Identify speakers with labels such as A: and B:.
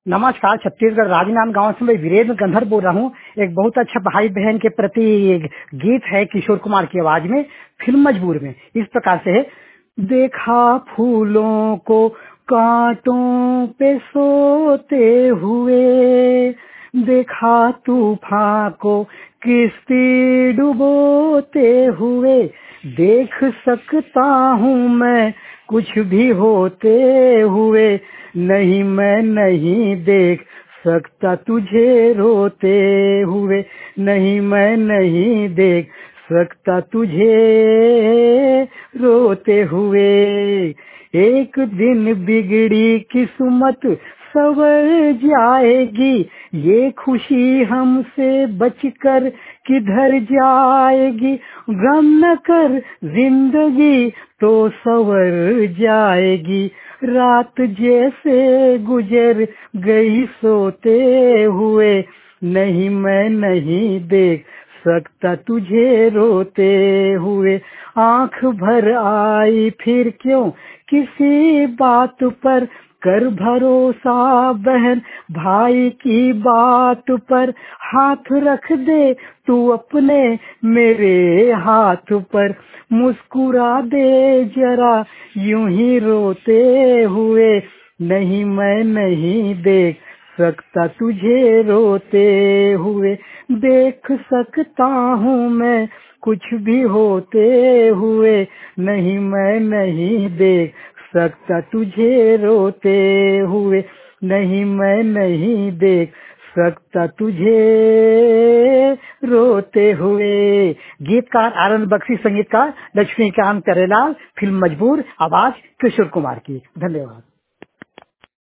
A: नमस्कार। छत्तीसगढ़ राजनांद गांव से मैं वीरेंद्र गंधर बोल रहा हूँ। एक बहुत अच्छा भाई बहन के प्रति गीत है किशोर कुमार की आवाज में, फिल्म मजबूर में। इस प्रकार से है। देखा फूलों को कांटों पे सोते हुए, देखा तूफान को किस्ती डुबोते हुए, देख सकता हूँ मैं कुछ भी होते हुए, नहीं मैं नहीं देख सकता तुझे रोते हुए, नहीं मैं नहीं देख सकता तुझे रोते हुए। एक दिन बिगड़ी किस्मत सवर जाएगी, ये खुशी हमसे बचकर किधर जाएगी। गम न कर जिंदगी तो सवर जाएगी, रात जैसे गुजर गई सोते हुए, नहीं मैं नहीं देख सकता तुझे रोते हुए। आंख भर आई फिर क्यों किसी बात पर, कर भरोसा बहन भाई की बात पर, हाथ रख दे तू अपने मेरे हाथ पर, मुस्कुरा दे जरा यूं ही रोते हुए, नहीं मैं नहीं देख सकता तुझे रोते हुए। देख सकता हूँ मैं कुछ भी होते हुए, नहीं मैं नहीं देख सकता तुझे रोते हुए, नहीं मैं नहीं देख सकता तुझे रोते हुए। गीतकार आनंद बख्शी, संगीतकार लक्ष्मीकांत करेलाल, फिल्म मजबूर, आवाज किशोर कुमार की। धन्यवाद।